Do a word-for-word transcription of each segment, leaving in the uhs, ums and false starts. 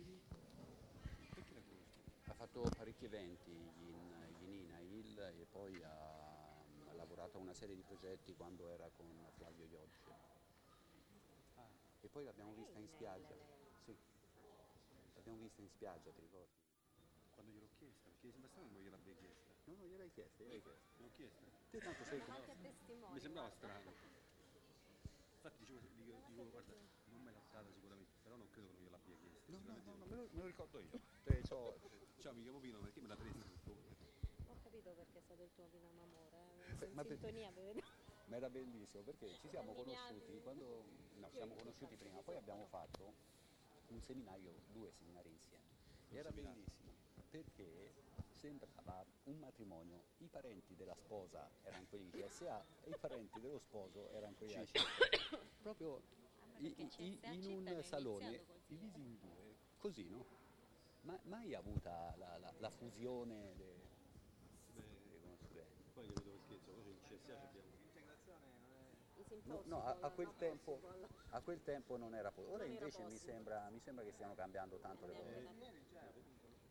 Ha fatto parecchi eventi in, in INAIL e poi ha, ha lavorato a una serie di progetti quando era con Flavio Iocci. Ah. E poi l'abbiamo vista in spiaggia. Sì, l'abbiamo vista in spiaggia, ti ricordi? Quando gliel'ho chiesta, perché mi sembra strano che non gliel'abbia chiesta. No, no, gliel'hai chiesta, gliel'hai chiesta. L'ho chiesta? Te tanto sei con... Mi sembrava strano. Infatti dicevo, dico, dico guarda, non me l'ha data sicuramente, però non credo che non gliel'abbia chiesta. No, no, no, no, me lo, me lo ricordo io. Te, so, ciao mica Popino, perché me l'ha presa? Ho capito perché è stato il tuo primo amore, eh? ma, in sintonia per... ma era bellissimo perché ci siamo conosciuti quando no, ci siamo conosciuti prima, poi abbiamo fatto un seminario, due seminari insieme. E era bellissimo perché sembrava un matrimonio, i parenti della sposa erano quelli di C S A e i parenti dello sposo erano quelli di A C I. Proprio i, i, in un salone divisi in due, così, no? Ma mai avuta la, la, la fusione de, dei consulenti? Poi che vedo che scherzo, poi in C S A abbiamo no, no a, a quel tempo a quel tempo non era possibile. Ora invece mi sembra, mi sembra che stiano cambiando tanto le cose.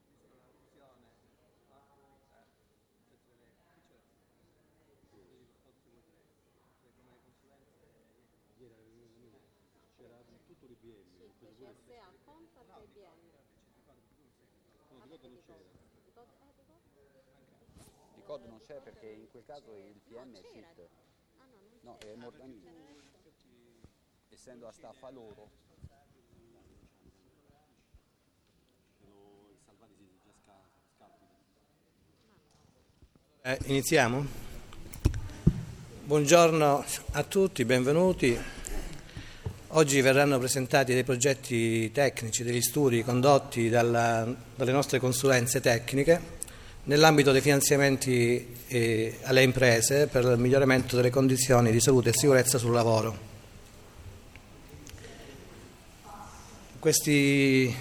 c'era tutto l'I B M. Sì, C S A, Compact e I B M. No, di Cod non c'era. Di Cod non c'è perché in quel caso il P M è S I T. No, è Mordanini. Essendo a staffa loro. Eh, iniziamo? Buongiorno a tutti, benvenuti. Oggi verranno presentati dei progetti tecnici, degli studi condotti dalla, dalle nostre consulenze tecniche nell'ambito dei finanziamenti eh, alle imprese per il miglioramento delle condizioni di salute e sicurezza sul lavoro. Questi,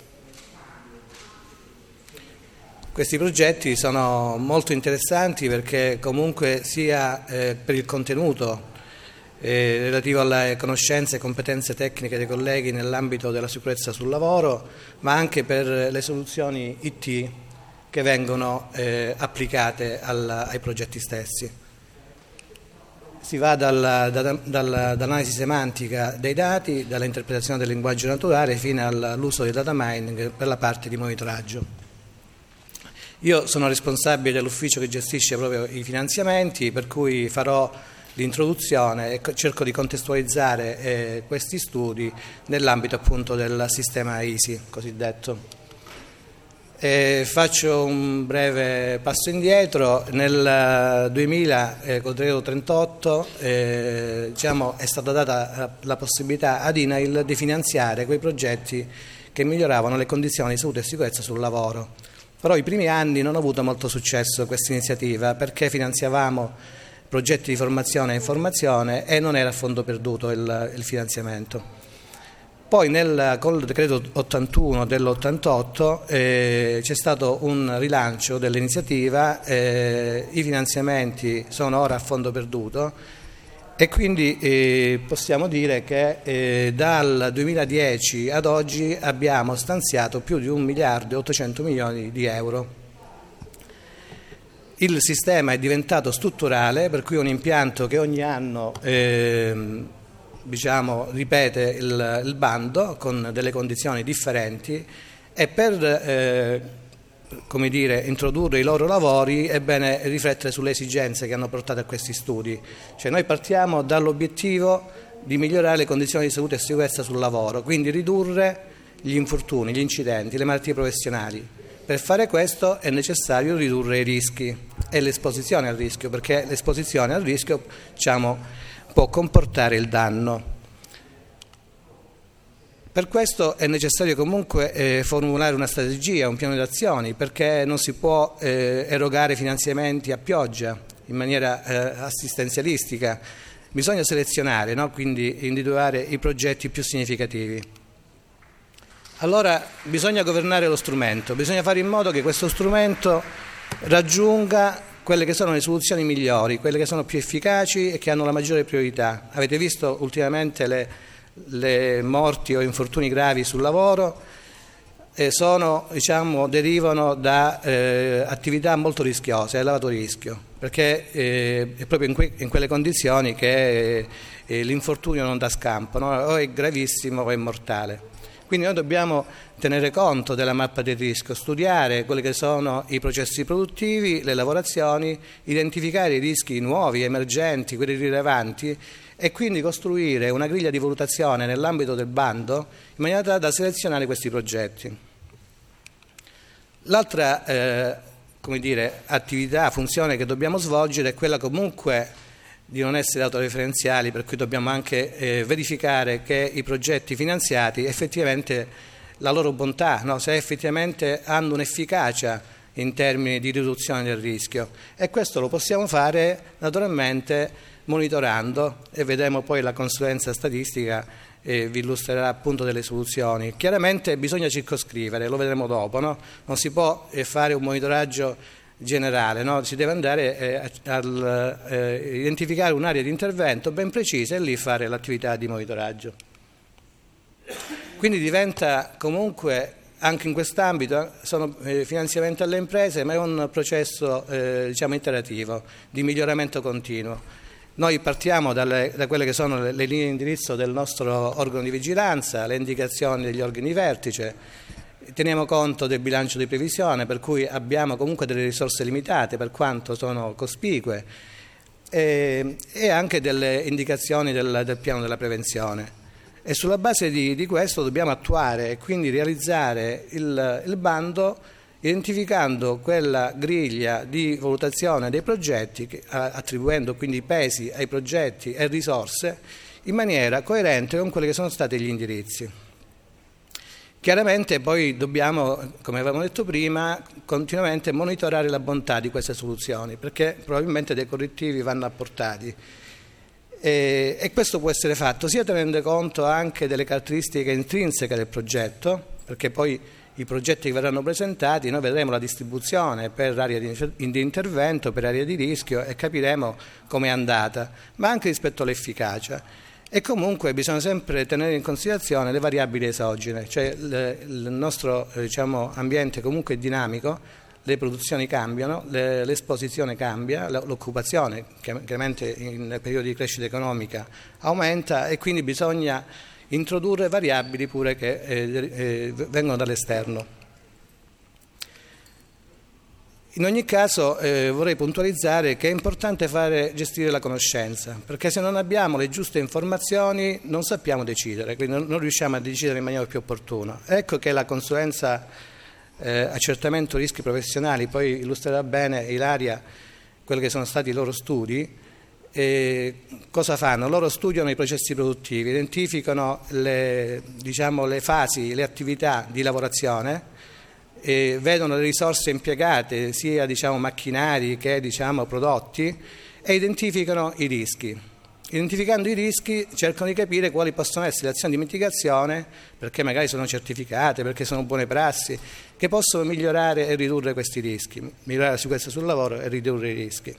questi progetti sono molto interessanti perché comunque sia eh, per il contenuto eh, relativo alle conoscenze e competenze tecniche dei colleghi nell'ambito della sicurezza sul lavoro, ma anche per le soluzioni I T che vengono eh, applicate al, ai progetti stessi. Si va dalla, da, dalla, dall'analisi semantica dei dati, dall'interpretazione del linguaggio naturale fino all'uso del data mining per la parte di monitoraggio. Io sono responsabile dell'ufficio che gestisce proprio i finanziamenti, per cui farò l'introduzione e cerco di contestualizzare eh, questi studi nell'ambito appunto del sistema I S I cosiddetto. Eh, faccio un breve passo indietro. Nel duemila, eh, con il decreto trentotto, eh, diciamo, è stata data la possibilità ad INAIL di finanziare quei progetti che miglioravano le condizioni di salute e sicurezza sul lavoro. Però i primi anni non ha avuto molto successo questa iniziativa perché finanziavamo progetti di formazione e informazione e non era a fondo perduto il, il finanziamento. Poi nel, con il decreto ottantuno dell'ottantotto eh, c'è stato un rilancio dell'iniziativa, eh, i finanziamenti sono ora a fondo perduto e quindi eh, possiamo dire che eh, dal duemiladieci ad oggi abbiamo stanziato più di un miliardo e ottocento milioni di euro. Il sistema è diventato strutturale, per cui è un impianto che ogni anno eh, diciamo, ripete il, il bando con delle condizioni differenti e per eh, come dire, introdurre i loro lavori è bene riflettere sulle esigenze che hanno portato a questi studi. Cioè noi partiamo dall'obiettivo di migliorare le condizioni di salute e sicurezza sul lavoro, quindi ridurre gli infortuni, gli incidenti, le malattie professionali. Per fare questo è necessario ridurre i rischi e l'esposizione al rischio, perché l'esposizione al rischio diciamo, può comportare il danno. Per questo è necessario comunque eh, formulare una strategia, un piano di azioni, perché non si può eh, erogare finanziamenti a pioggia in maniera eh, assistenzialistica. Bisogna selezionare, no? Quindi individuare i progetti più significativi. Allora bisogna governare lo strumento, bisogna fare in modo che questo strumento raggiunga quelle che sono le soluzioni migliori, quelle che sono più efficaci e che hanno la maggiore priorità. Avete visto ultimamente le, le morti o infortuni gravi sul lavoro, eh, sono, diciamo, derivano da eh, attività molto rischiose, elevato rischio, perché eh, è proprio in, que- in quelle condizioni che eh, eh, l'infortunio non dà scampo, no? O è gravissimo o è mortale. Quindi noi dobbiamo tenere conto della mappa del rischio, studiare quelli che sono i processi produttivi, le lavorazioni, identificare i rischi nuovi, emergenti, quelli rilevanti, e quindi costruire una griglia di valutazione nell'ambito del bando in maniera tale da selezionare questi progetti. L'altra eh, come dire, attività, funzione che dobbiamo svolgere è quella comunque di non essere autoreferenziali, per cui dobbiamo anche eh, verificare che i progetti finanziati effettivamente la loro bontà, no? Se effettivamente hanno un'efficacia in termini di riduzione del rischio, e questo lo possiamo fare naturalmente monitorando, e vedremo poi la consulenza statistica eh, vi illustrerà appunto delle soluzioni. Chiaramente bisogna circoscrivere, lo vedremo dopo, no? Non si può eh, fare un monitoraggio generale, no? Si deve andare eh, a eh, identificare un'area di intervento ben precisa e lì fare l'attività di monitoraggio. Quindi diventa comunque, anche in quest'ambito, sono eh, finanziamenti alle imprese, ma è un processo eh, diciamo iterativo, di miglioramento continuo. Noi partiamo dalle, da quelle che sono le, le linee di indirizzo del nostro organo di vigilanza, le indicazioni degli organi di vertice. Teniamo conto del bilancio di previsione, per cui abbiamo comunque delle risorse limitate per quanto sono cospicue, e, e anche delle indicazioni del, del piano della prevenzione. E sulla base di, di questo dobbiamo attuare e quindi realizzare il, il bando, identificando quella griglia di valutazione dei progetti, che, attribuendo quindi pesi ai progetti e risorse in maniera coerente con quelli che sono stati gli indirizzi. Chiaramente poi dobbiamo, come avevamo detto prima, continuamente monitorare la bontà di queste soluzioni, perché probabilmente dei correttivi vanno apportati. E, e questo può essere fatto sia tenendo conto anche delle caratteristiche intrinseche del progetto, perché poi i progetti che verranno presentati, noi vedremo la distribuzione per area di, di intervento, per area di rischio, e capiremo com'è andata, ma anche rispetto all'efficacia. E comunque bisogna sempre tenere in considerazione le variabili esogene, cioè le, il nostro diciamo, ambiente comunque è dinamico, le produzioni cambiano, le, l'esposizione cambia, l'occupazione chiaramente in periodi di crescita economica aumenta, e quindi bisogna introdurre variabili pure che eh, eh, vengono dall'esterno. In ogni caso eh, vorrei puntualizzare che è importante fare gestire la conoscenza, perché se non abbiamo le giuste informazioni non sappiamo decidere, quindi non, non riusciamo a decidere in maniera più opportuna. Ecco che la consulenza eh, accertamento rischi professionali, poi illustrerà bene Ilaria quelli che sono stati i loro studi. E cosa fanno? Loro studiano i processi produttivi, identificano le, diciamo, le fasi, le attività di lavorazione, e vedono le risorse impiegate, sia diciamo, macchinari che diciamo, prodotti, e identificano i rischi. Identificando i rischi cercano di capire quali possono essere le azioni di mitigazione, perché magari sono certificate, perché sono buone prassi, che possono migliorare e ridurre questi rischi, migliorare la sicurezza sul lavoro e ridurre i rischi.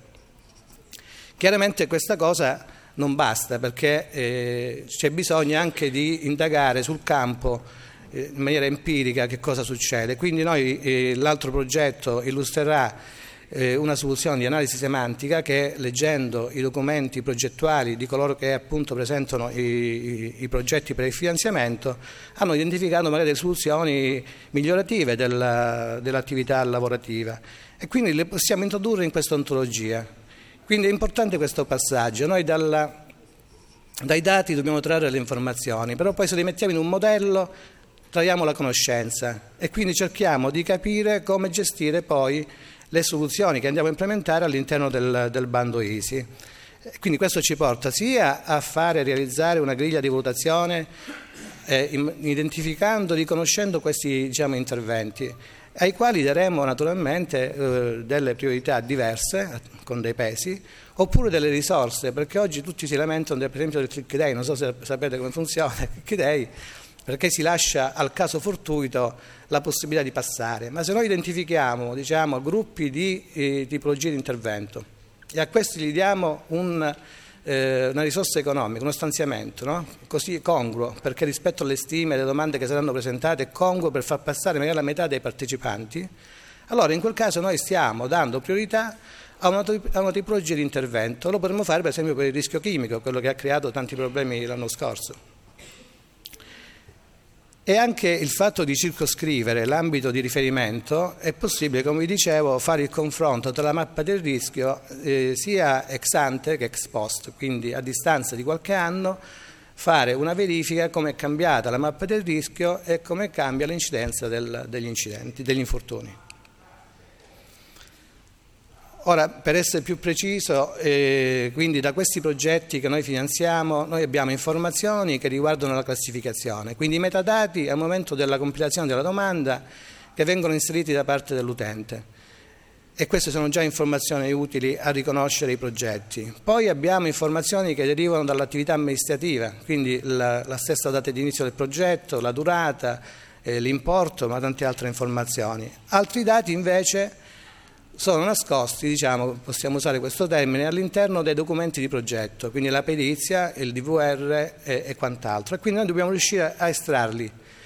Chiaramente questa cosa non basta, perché eh, c'è bisogno anche di indagare sul campo in maniera empirica che cosa succede. Quindi noi eh, l'altro progetto illustrerà eh, una soluzione di analisi semantica che, leggendo i documenti progettuali di coloro che appunto presentano i, i, i progetti per il finanziamento, hanno identificato magari delle soluzioni migliorative della, dell'attività lavorativa, e quindi le possiamo introdurre in questa ontologia. Quindi è importante questo passaggio. Noi dalla, dai dati dobbiamo trarre le informazioni, però poi se le mettiamo in un modello traiamo la conoscenza, e quindi cerchiamo di capire come gestire poi le soluzioni che andiamo a implementare all'interno del, del bando I S I. Quindi questo ci porta sia a fare realizzare una griglia di valutazione eh, identificando, riconoscendo questi diciamo, interventi, ai quali daremo naturalmente eh, delle priorità diverse, con dei pesi, oppure delle risorse, perché oggi tutti si lamentano del, per esempio del click day, non so se sapete come funziona il click day, perché si lascia al caso fortuito la possibilità di passare. Ma se noi identifichiamo diciamo, gruppi di eh, tipologie di intervento e a questi gli diamo un eh, una risorsa economica, uno stanziamento, no? Così congruo, perché rispetto alle stime e alle domande che saranno presentate è congruo per far passare magari la metà dei partecipanti, allora in quel caso noi stiamo dando priorità a una, a una tipologia di intervento. Lo potremmo fare per esempio per il rischio chimico, quello che ha creato tanti problemi l'anno scorso. E anche il fatto di circoscrivere l'ambito di riferimento è possibile, come vi dicevo, fare il confronto tra la mappa del rischio eh, sia ex ante che ex post, quindi a distanza di qualche anno fare una verifica come è cambiata la mappa del rischio e come cambia l'incidenza del, degli incidenti, degli infortuni. Ora, per essere più preciso, eh, quindi da questi progetti che noi finanziamo, noi abbiamo informazioni che riguardano la classificazione, quindi metadati al momento della compilazione della domanda che vengono inseriti da parte dell'utente. E queste sono già informazioni utili a riconoscere i progetti. Poi abbiamo informazioni che derivano dall'attività amministrativa, quindi la, la stessa data di inizio del progetto, la durata, eh, l'importo, ma tante altre informazioni. Altri dati invece sono nascosti, diciamo, possiamo usare questo termine, all'interno dei documenti di progetto, quindi la perizia, il D V R e, e quant'altro. E quindi noi dobbiamo riuscire a estrarli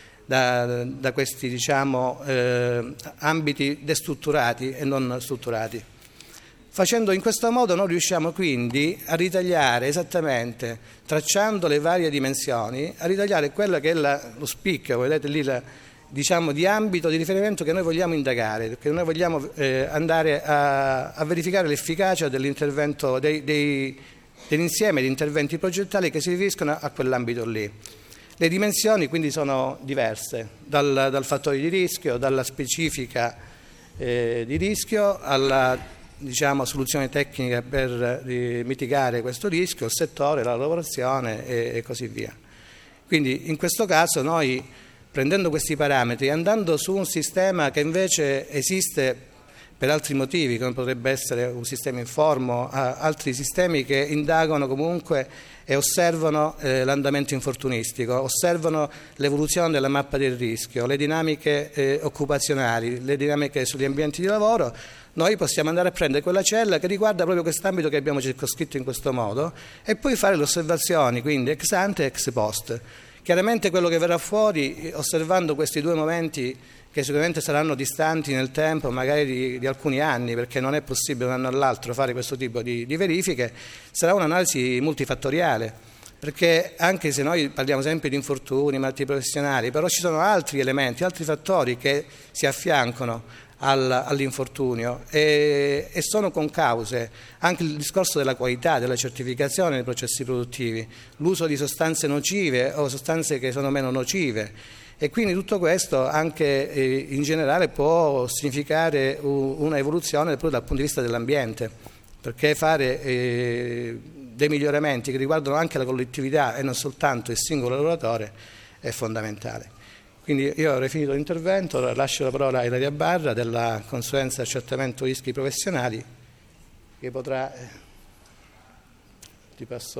da, da questi, diciamo, eh, ambiti destrutturati e non strutturati. Facendo in questo modo noi riusciamo quindi a ritagliare esattamente, tracciando le varie dimensioni, a ritagliare quello che è la, lo spicchio, vedete lì la, diciamo, di ambito di riferimento che noi vogliamo indagare, perché noi vogliamo eh, andare a, a verificare l'efficacia dell'intervento, dei, dei, dell'insieme di interventi progettali che si riferiscono a quell'ambito lì. Le dimensioni quindi sono diverse, dal, dal fattore di rischio, dalla specifica eh, di rischio alla, diciamo, soluzione tecnica per eh, mitigare questo rischio, il settore, la lavorazione e, e così via. Quindi in questo caso noi, prendendo questi parametri, andando su un sistema che invece esiste per altri motivi, come potrebbe essere un sistema informo, altri sistemi che indagano comunque e osservano eh, l'andamento infortunistico, osservano l'evoluzione della mappa del rischio, le dinamiche eh, occupazionali, le dinamiche sugli ambienti di lavoro, noi possiamo andare a prendere quella cella che riguarda proprio quest'ambito che abbiamo circoscritto in questo modo e poi fare le osservazioni, quindi ex ante e ex post. Chiaramente quello che verrà fuori, osservando questi due momenti che sicuramente saranno distanti nel tempo, magari di, di alcuni anni, perché non è possibile un anno all'altro fare questo tipo di, di verifiche, sarà un'analisi multifattoriale, perché anche se noi parliamo sempre di infortuni, malattie professionali, però ci sono altri elementi, altri fattori che si affiancano all'infortunio e, e sono concause. Anche il discorso della qualità, della certificazione dei processi produttivi, l'uso di sostanze nocive o sostanze che sono meno nocive, e quindi tutto questo anche eh, in generale può significare una evoluzione proprio dal punto di vista dell'ambiente, perché fare eh, dei miglioramenti che riguardano anche la collettività e non soltanto il singolo lavoratore è fondamentale. Quindi io avrei finito l'intervento, lascio la parola a Ilaria Barra della consulenza accertamento rischi professionali che potrà, eh, ti passo